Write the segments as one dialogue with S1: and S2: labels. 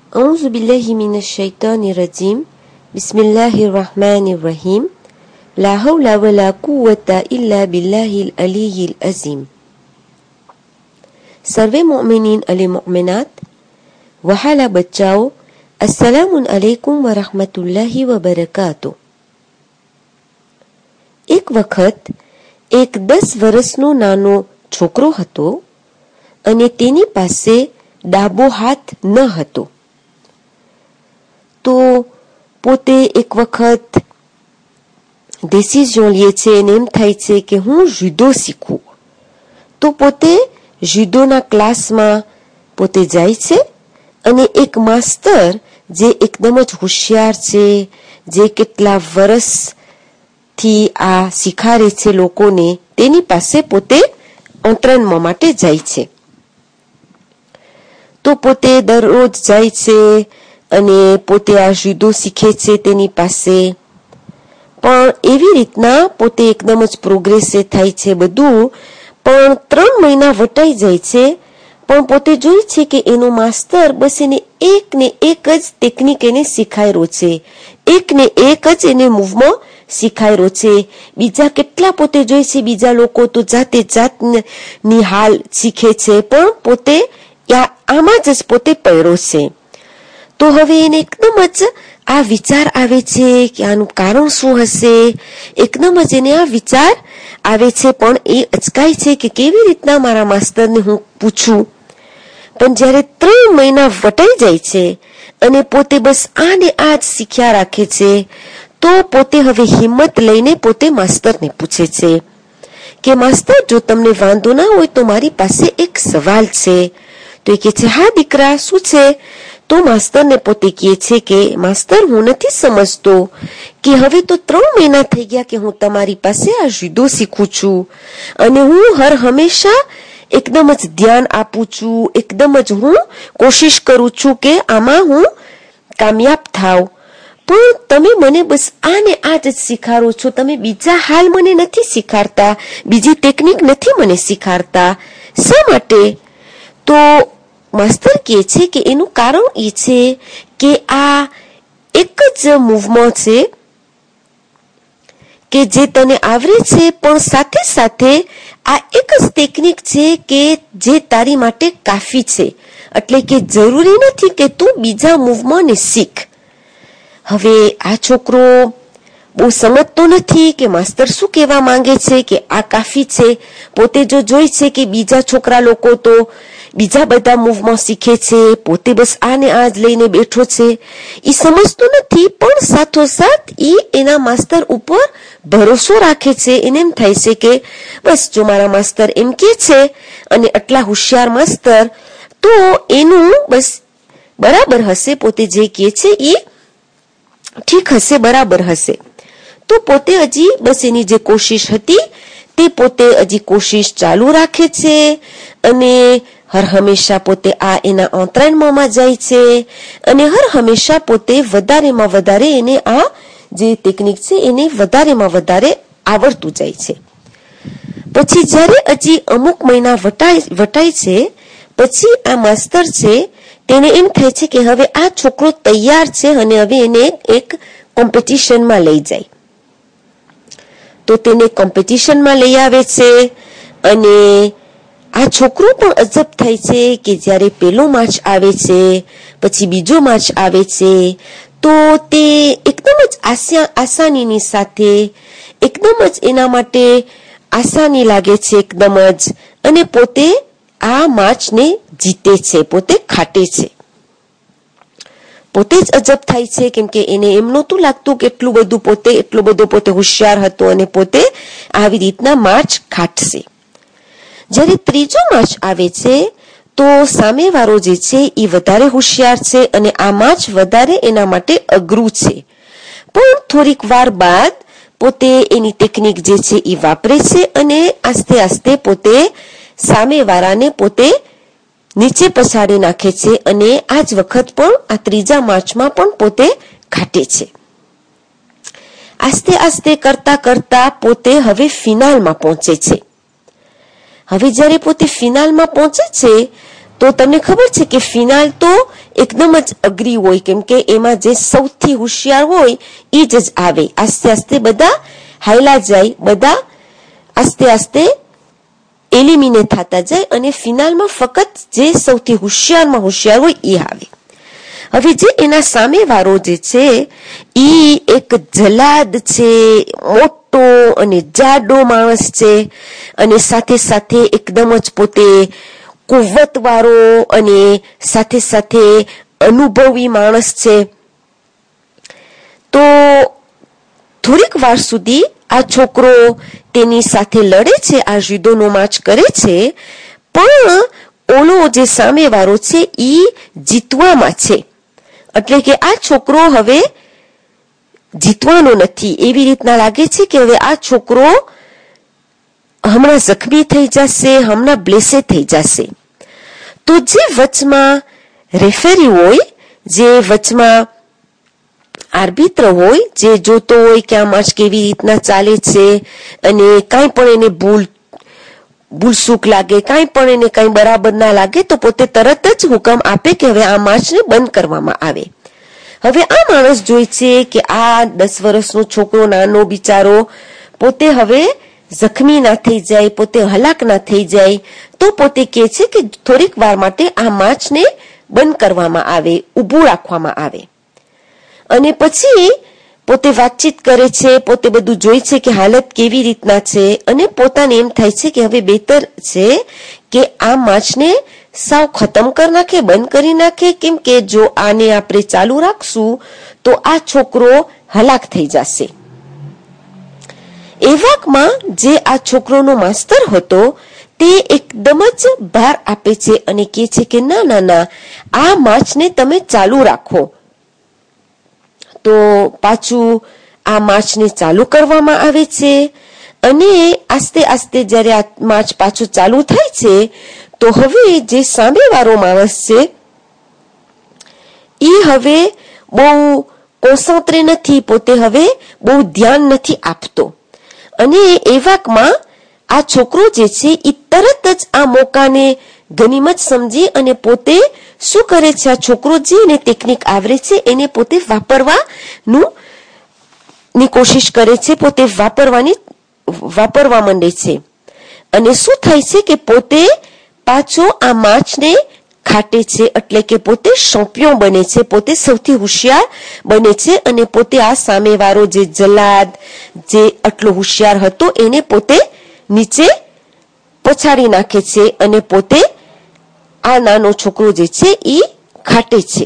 S1: أعوذ بالله من الشيطان الرجيم بسم الله الرحمن الرحيم لا حول ولا قوة إلا بالله العلي العظيم सर्वे मोमिनीन अले मोमिनात वहाला बच्चाओ अस्सलामुन अलैकुम व रहमतुल्लाहि व बरकातुह। एक वखत एक 10 વર્ષનો નાનો છોકરો હતો અને તેની પાસે ડાબો હાથ ન હતો। તો પોતે એક વખત ડિસિઝન લે છે અને એમ થાય છે કે હું જુદો શીખું। તો પોતે જુદોના ક્લાસમાં પોતે જાય છે અને એક માસ્ટર જે એકદમ જ હોશિયાર છે, જે કેટલા વર્ષથી આ શીખાડે છે લોકોને, તેની પાસે પોતે એન્ટ્રેનમાં માટે જાય છે। તો પોતે દરરોજ જાય છે અને પોતે આ જુદો શીખે છે તેની પાસે, પણ એવી રીતના પોતે એકદમ જ પ્રોગ્રેસ થાય છે બધું, પણ 3 મહિના વટાઈ જાય છે। પણ પોતે જોઈ છે કે એનો માસ્ટર બસ એને એક ને એક જ ટેકનિક એને શીખાયરો છે, એક ને એક જ એને મૂવમાં શીખાયરો છે। બીજા કેટલા પોતે જોઈ છે, બીજા લોકો તો જાતે જાતની હાલ શીખે છે, પણ પોતે આમાં જ પોતે પડ્યો છે। તો હવે એને એકદમ જ આ વિચાર આવે છે કે આનું કારણ શું હશે। એકદમ જ એને આ વિચાર આવે છે, પણ એ અચકાય છે કે કેવી રીતના મારા માસ્ટરને હું પૂછું। પણ જ્યારે 3 મહિના વટાઈ જાય છે અને પોતે બસ આને આ જ શીખ્યા રાખે છે, તો પોતે હવે હિંમત લઈને પોતે માસ્ટરને પૂછે છે કે માસ્ટર, જો તમને વાંધો ના હોય તો મારી પાસે એક સવાલ છે। તો એ કહે છે, હા દીકરા, શું છે? તો માસ્ટરને પોતે કહે છે કે માસ્ટર, હું નથી સમજતો કે હવે તો 3 મહિના થઈ ગયા કે હું તમારી પાસે આ જુદો શીખું છું અને હું હર હંમેશા એકદમ જ ધ્યાન આપું છું, એકદમ જ હું કોશિશ કરું છું કે આમાં હું કામયાબ થાવ, પણ તમે મને બસ આને આ જ શીખાડો છો, તમે બીજા હાલ મને નથી શીખાડતા, બીજી ટેકનિક નથી મને શીખાડતા, શા માટે? તો માસ્ટર કહે છે કે એનું કારણ એ છે કે આ એક જ મૂવમેન્ટ છે કે જે તને આવડે છે, પણ સાથે સાથે આ એક જ ટેકનિક છે કે જે તારી માટે કાફી છે, એટલે કે જરૂરી નથી કે તું બીજા મૂવમેન્ટને શીખ। હવે આ છોકરો બહુ સમજતો નથી કે માસ્ટર શું કહેવા માંગે છે, કે આ કાફી છે। પોતે જો જોઈ છે કે બીજા છોકરા લોકો તો બીજા બધા મૂવમેન્ટ શીખે છે, પોતે બસ આને આ જ લઈને બેઠો છે, એ સમજતો નથી, પણ સાથોસાથ એ એના માસ્ટર ઉપર ભરોસો રાખે છે। એને એમ થાય છે કે બસ જો મારા માસ્ટર એમ કહે છે અને આટલા હોશિયાર માસ્ટર, તો એનું બસ બરાબર હશે, પોતે જે કહે છે એ ઠીક હશે, બરાબર હશે। તો પોતે હજી બસ એની જે કોશિશ હતી તે પોતે હજી કોશિશ ચાલુ રાખે છે અને હર હંમેશા પોતે આ એના એન્ટ્રેનમેન્ટમાં જાય છે અને હર હંમેશા પોતે વધારેમાં વધારે એને આ જે ટેકનિક છે એને વધારેમાં વધારે આવડતું જાય છે। પછી જ્યારે હજી અમુક મહિના વટાય છે, પછી આ માસ્ટર છે તેને એમ થાય છે કે હવે આ છોકરો તૈયાર છે અને હવે એને એક કોમ્પિટિશનમાં લઈ જાય। તો તેને કોમ્પિટિશનમાં લઈ આવે છે અને આ છોકરો પણ અજબ થાય છે કે જ્યારે પહેલો માર્ચ આવે છે, પછી બીજો માર્ચ આવે છે, તો તે એકદમ જ આસાનીની સાથે, એકદમ જ એના માટે આસાની લાગે છે એકદમ જ, અને પોતે આ માર્ચને જીતે છે, પોતે ખાટે છે। પોતે જ અજબ થાય છે, કેમ કે એને એમ નહોતું લાગતું કે એટલો બધો પોતે હોશિયાર હતો અને પોતે આવી રીતના માર્ચ ખાટશે। જ્યારે ત્રીજો માર્ચ આવે છે તો સામેવાળો જે છે એ વધારે હોશિયાર છે અને આ માર્ચ વધારે એના માટે અઘરું છે, પણ થોડીક વાર બાદ પોતે એની ટેકનિક જે છે એ વાપરે છે અને આસ્તે આસ્તે પોતે સામેવાળાને પોતે નીચે પછાડી નાખે છે અને આ જ વખત પણ આ ત્રીજા માર્ચમાં પણ પોતે ખાટે છે। આસ્તે આસ્તે કરતા કરતા પોતે હવે ફિનાલમાં પહોંચે છે। હવે જ્યારે પોતે ફિનાલમાં પહોંચે છે તો તમને ખબર છે કે ફિનાલ તો એકદમ જ અઘરી હોય, કેમ કે એમાં જે સૌથી હોશિયાર હોય એ જ આવે. આસ્તે આસ્તે બધા હાયલા જાય, બધા આસ્તે આસ્તે એલિમિનેટ થતા જાય અને ફિનાલમાં ફક્ત જે સૌથી હોશિયારમાં હોશિયાર હોય એ આવે. હવે જે એના સામેવાળો જે છે ઈ એક જલાદ છે, મોટો અને જાડો માણસ છે, અને સાથે સાથે એકદમ જ પોતે કુવત વાળો અને સાથે સાથે અનુભવી માણસ છે. તો થોડીક વાર સુધી આ છોકરો તેની સાથે લડે છે, આ જુદોનો માચ કરે છે, પણ ઓલો જે સામેવાળો છે ઈ જીતવામાં છે. એટલે કે આ છોકરો હવે જીતવાનો નથી. એવી રીતના લાગે છે કે હવે આ છોકરો હમણાં જખમી થઈ જશે, હમણાં બ્લેસે થઈ જશે. તો જે વચમાં રેફરી હોય, જે વચમાં આર્બિત્ર હોય, જે જોતો હોય કે આ મેચ કેવી રીતના ચાલે છે અને કાંઈ પણ એને ભૂલસૂક લાગે, કાંઈ પણ એને કાંઈ બરાબર ના લાગે તો પોતે તરત જ હુકમ આપે કે હવે આ મેચને બંધ કરવામાં આવે. હવે આ માણસ જોઈ છે કે આ 10 વર્ષનો છોકરો નાનો બિચારો પોતે હવે જખમી ના થઈ જાય, પોતે હલાક ના થઈ જાય, તો પોતે કહે છે કે થોડીક વાર માટે આ મેચને બંધ કરવામાં આવે, ઊભું રાખવામાં આવે. અને પછી પોતે વાતચીત કરે છે, પોતે બધું જોઈ છે કે હાલત કેવી રીતના છે, અને પોતાને એમ થાય છે કે હવે બહેતર છે કે આ મેચને સાવ ખતમ કરી નાખે, બંધ કરી નાખે, કેમ કે જો આને આપણે ચાલુ રાખશું તો આ છોકરો હલાક થઈ જશે. એવામાં જે આ છોકરોનો માસ્તર હતો તે એકદમ જ ભાર આપે છે અને કહે છે કે ના ના ના, આ મેચને તમે ચાલુ રાખો. તો પાછું આ મેચને ચાલુ કરવામાં આવે છે અને આસ્તે આસ્તે જ્યારે આ મેચ પાછું ચાલુ થાય છે તો હવે જે સામેવાળો માણસ છે એ હવે બહુ કોન્સન્ટ્રે નથી, પોતે હવે બહુ ધ્યાન નથી આપતો. અને એવામાં આ છોકરો જે છે એ તરત જ આ મોકાને ગનીમત સમજી અને પોતે શું કરે છે, આ છોકરો જે એને ટેકનિક આવડે છે એને પોતે વાપરવાની કોશિશ કરે છે, પોતે વાપરવા માંડે છે. અને શું થાય છે કે પોતે પાછો આ મેચને ખાટે છે, એટલે કે પોતે શોમ્પિયો બને છે, પોતે સૌથી હોશિયાર બને છે અને પોતે આ સામેવાળો જે જલાદ જે આટલો હોશિયાર હતો એને પોતે નીચે પછાડી નાખે છે અને પોતે આ નાનો છોકરો જે છે એ ખાટે છે.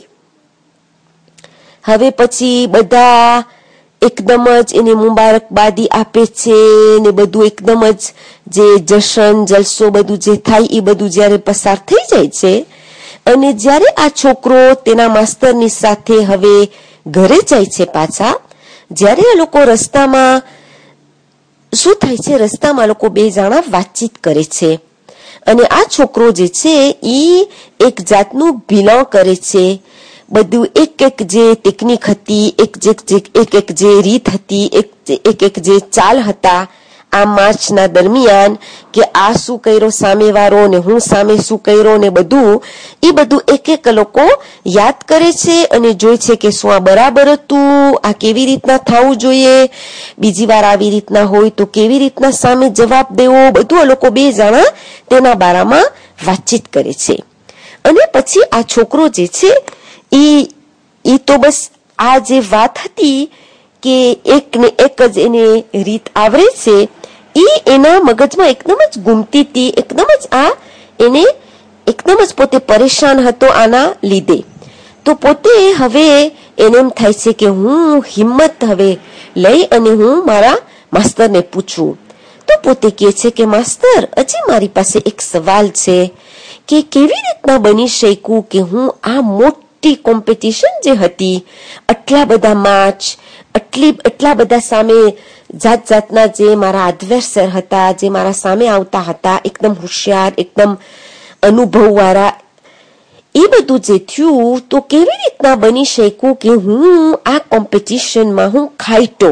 S1: હવે પછી બધા એકદમ જ એને મુબારકબાદી આપે છે ને બધું એકદમ જ જે જશન જલસો બધું જે થાય એ બધું જ્યારે પસાર થઈ જાય છે અને જ્યારે આ છોકરો તેના માસ્તરની સાથે હવે ઘરે જાય છે પાછા, જ્યારે આ લોકો રસ્તામાં શું થાય છે, રસ્તામાં લોકો બે જણા વાતચીત કરે છે અને આ છોકરો જે છે એ એક જાતનું બિલોંગ કરે છે. બધું એક એક જે ટેકનિક હતી, એક એક જે રીત હતી, એક જે ચાલ હતા આ મેચના દરમિયાન કે આ શું કર્યો સામેવાળો ને હું સામે શું કર્યો ને બધું એ બધું એક એક લોકો યાદ કરે છે અને જોઈ છે કે શું આ બરાબર હતું, આ કેવી રીતના થવું જોઈએ, બીજી વાર આવી રીતના હોય તો કેવી રીતના સામે જવાબ દેવો, બધું આ લોકો બે જણા તેના બારામાં વાતચીત કરે છે. અને પછી આ છોકરો જે છે એ તો બસ આ જે વાત હતી કે એક ને એક જ એને રીત આવડે છે એ એના મગજમાં એકદમ જ ગુમતી હતી, એકદમ જ એને એકદમ જ પોતે પરેશાન હતો આના લીધે. તો પોતે હવે એને એમ થાય છે કે હું હિંમત હવે લઈ અને હું મારા માસ્તરને પૂછું. તો પોતે કહે છે કે માસ્તર, હજી મારી પાસે એક સવાલ છે કે કેવી રીતના બની શકું કે હું આ મોટી કોમ્પિટિશન જે હતી, આટલા બધા મેચ, એટલા બધા સામે જાત જાતના જે મારા એડવર્સર હતા, જે મારા સામે આવતા હતા, એકદમ હોશિયાર, એકદમ અનુભવવાળા, એ બધું જે થયું તો કેવી રીતના બની શકું કે હું આ કોમ્પિટિશનમાં હું ખાઈટો,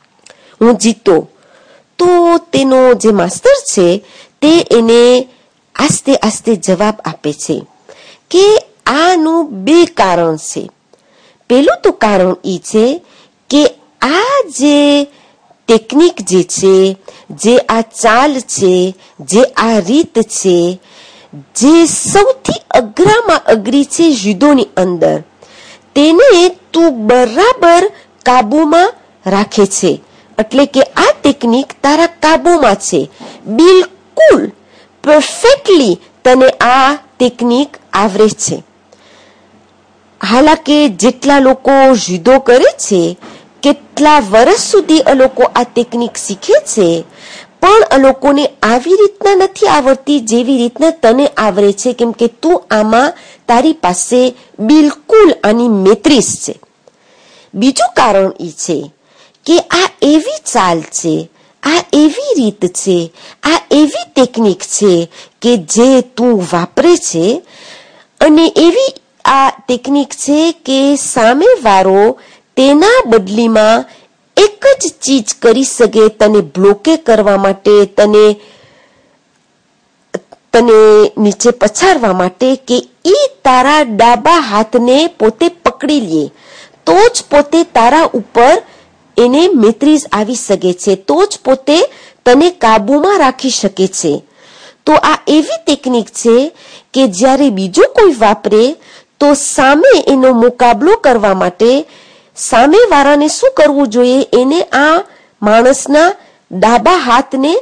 S1: હું જીતો. તો તેનો જે માસ્તર છે તે એને આસ્તે આસ્તે જવાબ આપે છે કે આનું બે કારણ છે. પેલું તો કારણ એ છે કે આ જે ટેકનિક જે છે, જે આ ચાલ છે, જે આ રીત છે, જે સૌથી અઘરામાં અઘરી છે જુદોની અંદર, તેને તું બરાબર કાબુમાં રાખે છે. એટલે કે આ ટેકનિક તારા કાબુમાં છે. બિલકુલ પરફેક્ટલી તને આ ટેકનિક આવરે છે. હાલાકે જેટલા લોકો જુદો કરે છે, કેટલા વર્ષ સુધી આ લોકો આ ટેકનિક શીખે છે, પણ આ લોકોને આવી રીતના નથી આવડતી જેવી રીતના તને આવરે છે, કેમ કે તું આમાં તારી પાસે બિલકુલ આની મેત્રીસ છે. બીજું કારણ એ છે કે આ એવી ચાલ છે, આ એવી રીત છે, આ એવી ટેકનિક છે કે જે તું વાપરે છે, અને એવી આ ટેકનિક છે કે સામેવાળો તેના બદલીમાં એક જ ચીજ કરી શકે તને બ્લોકે કરવા માટે, તને નીચે પછાડવા માટે, કે ઈ તારા ડાબા હાથને પોતે પકડી લે, તો જ પોતે તારા ઉપર એને મેત્રીઝ આવી શકે છે, તો જ પોતે તને કાબુમાં રાખી શકે છે. તો આ એવી ટેકનિક છે કે જ્યારે બીજો કોઈ વાપરે તો સામે એનો મુકાબલો કરવા માટે સામેવાળાને શું કરવું જોઈએ? એને આ માણસના ડાબા હાથને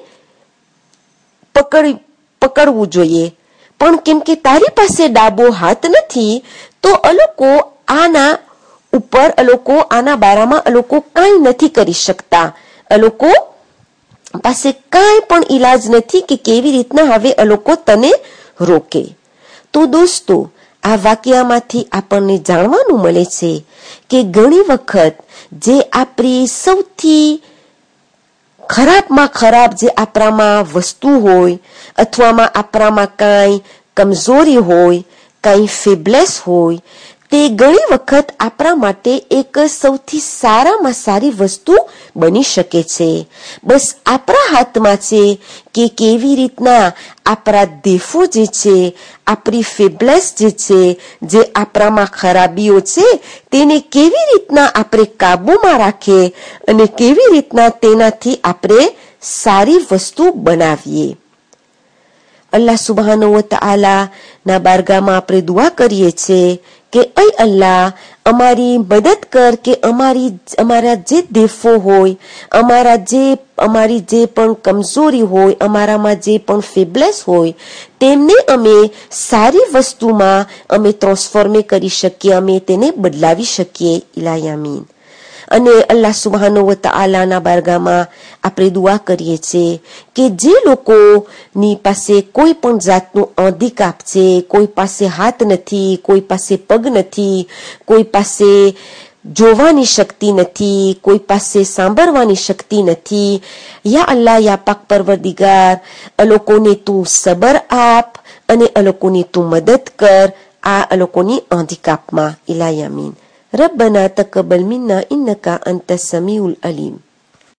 S1: પકડવું જોઈએ. પણ કેમ કે તારી પાસે ડાબો હાથ નથી, તો આ લોકો આના ઉપર, આ લોકો આના બારામાં આ લોકો કાંઈ નથી કરી શકતા. આ લોકો પાસે કાંઈ પણ ઈલાજ નથી કે કેવી રીતના હવે આ લોકો તને રોકે. તો દોસ્તો, આ વાક્યમાંથી આપણને જાણવાનું મળે છે કે ઘણી વખત જે આપણી સૌથી ખરાબમાં ખરાબ જે આપણામાં વસ્તુ હોય, અથવામાં આપણામાં કાંઈ કમજોરી હોય, કાંઈ ફેબલેસ હોય, તે ઘણી વખત આપણા માટે એક સૌથી સારામાં સારી વસ્તુ બની શકે છે. બસ આપણા હાથમાં છે કે કેવી રીતના આપણા દેફો જે છે, આપણી ફેબલેસ જે છે, જે આપણામાં ખરાબીઓ છે, તેને કેવી રીતના આપણે કાબુમાં રાખીએ અને કેવી રીતના તેનાથી આપણે સારી વસ્તુ બનાવીએ. અલ્લાહ સુબ્હાનહુ વ તઆલા ના બારગામાં આપણે દુઆ કરીએ છીએ કે ऐ અલ્લાહ, અમારી મદદ કર કે અમારા જે દેફો હોય, અમારી જે પણ કમજોરી હોય, અમારામાં જે પણ ફેબલેસ હોય, તેમને અમે સારી વસ્તુમાં અમે ટ્રાન્સફોર્મે કરી શકીએ, અમે તેને બદલાવી શકીએ. ઇલાહી આમીન. અને અલ્લાહ સુબ્હાનહુ વ તઆલાના બારગામાં આપણે દુઆ કરીએ છીએ કે જે લોકોની પાસે કોઈ પણ જાતનું હેન્ડીકેપ છે, કોઈ પાસે હાથ નથી, કોઈ પાસે પગ નથી, કોઈ પાસે જોવાની શક્તિ નથી, કોઈ પાસે સાંભળવાની શક્તિ નથી, યા અલ્લાહ, યા પાક પરવરદિગાર, આ લોકોને તું સબર આપ અને આ લોકોની તું મદદ કર આ લોકોની હેન્ડીકેપમાં. ઇલાહી આમીન. ربنا تقبل منا إنك أنت السميع العليم.